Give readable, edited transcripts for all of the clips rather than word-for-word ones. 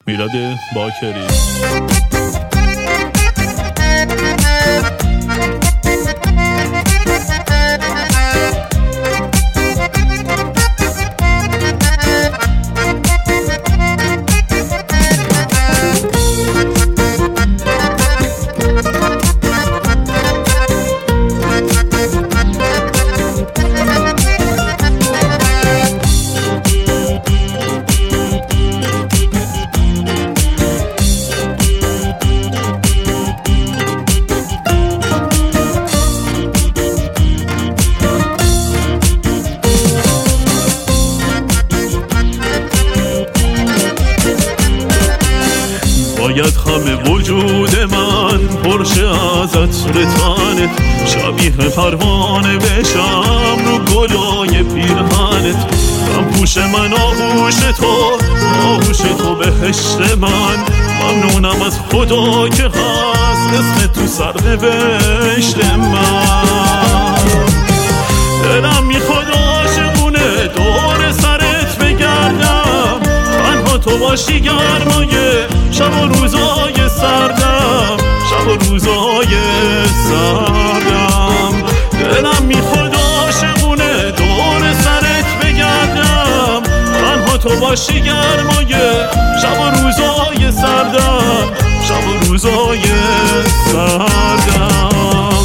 میلاد باکری. باید همه وجود من پرشه از عطر تنت، شبیه پروانه بشم رو گلای پیرهنت. من پوش من آغوش تو بهشت من. ممنونم از خدا که هست اسم تو سرنوشت من. دلم میخواد عاشقونه دور سرت بگردم، تنها تو باشی گرمای شب و روزای سردم، شب و روزای سردم. دلم میخواد عاشقونه دور سرت بگردم، تنها تو باشی گرمای شب و روزای سردم، شب و روزای سردم.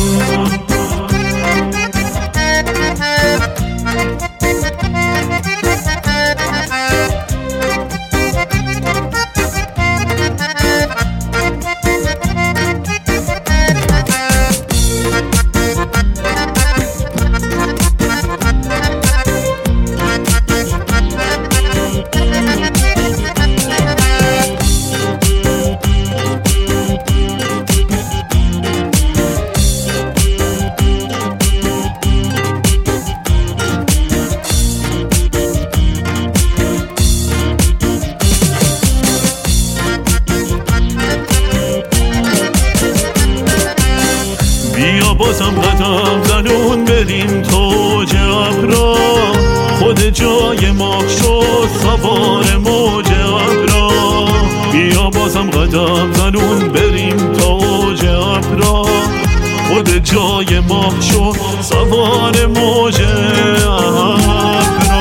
بیا بازم قدم زنون بریم توج ابرا، خود جای ما شد سوار موج ابرا. بیا بازم قدم زنون بریم توج ابرا، خود جای ما شد سوار موج ابرا.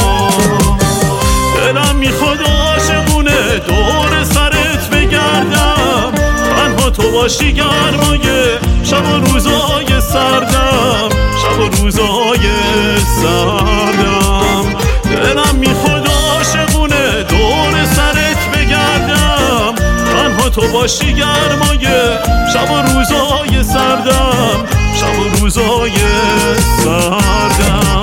دلم میخواد عاشقونه دور سرت بگردم، تنها تو باشی گرمای شب و روزای سردم، شب و روزای سردم. دلم میخواد عاشقونه دور سرت بگردم، تنها تو باشی گرمای شب و روزای سردم، شب و روزای سردم.